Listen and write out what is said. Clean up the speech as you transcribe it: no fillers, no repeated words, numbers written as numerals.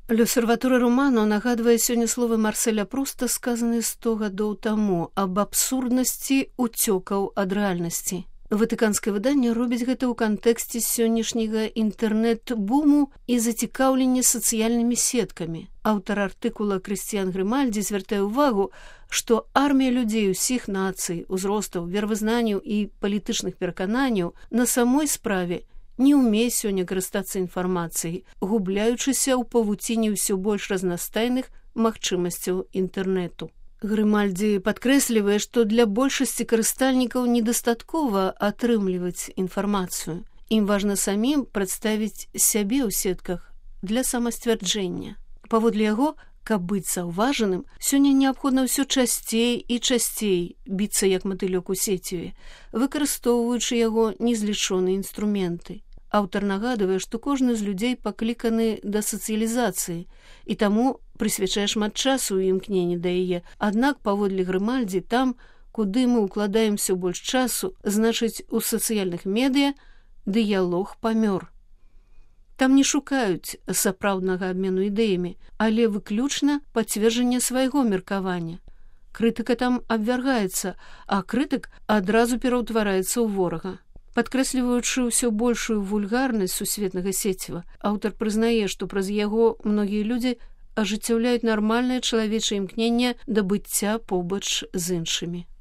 L'Osservatore Romano нагадвае сёння словы Марселя Пруста, сказаныя 100 гадоў таму, аб абсурднасці уцёкаў ад рэальнасці. Ватыканскае выданне робіць гэта ў кантэксце сённяшняга інтэрнэт-буму і зацікаўлення сацыяльнымі сеткамі. Аўтар артыкула Крысціян Грымальдзі звяртае ўвагу, што армія людзей усіх нацый, узростаў, веравызнанняў і палітычных перакананняў на самой справе не ўмее сёння карыстацца інфармацыяй, губляючыся ў павуціне ўсё больш разнастайных магчымасцяў інтэрнэту. Грымальдзі падкрэслівае, што для большасці карыстальнікаў недастаткова атрымліваць інфармацыю. Ім важна самім прадставіць сябе ў сетках для самасцвярджэння. Паводле яго, каб быць заўважаным, сёння неабходна ўсё часцей і часцей біцца як матылёк у сеціве, выкарыстоўваючы яго незлічоныя інструменты. Аўтар нагадвае, што кожны з людзей пакліканы да сацыялізацыі і таму прысвячае шмат часу і імкнення да яе. Аднак, паводле Грымальдзі, там, куды мы ўкладаем усё больш часу, значыць, у сацыяльных медыа дыялог памёр. Там не шукаюць сапраўднага абмену ідэямі, але выключна пацверджання свайго меркавання. Крытыка там абвяргаецца, а крытык адразу пераўтвараецца ў ворага. Падкрэсліваючы ўсё большую вульгарнасць сусветнага сеціва, аўтар прызнае, што праз яго многія людзі ажыццяўляюць нармальнае чалавечае імкненне да быцця побач з іншымі.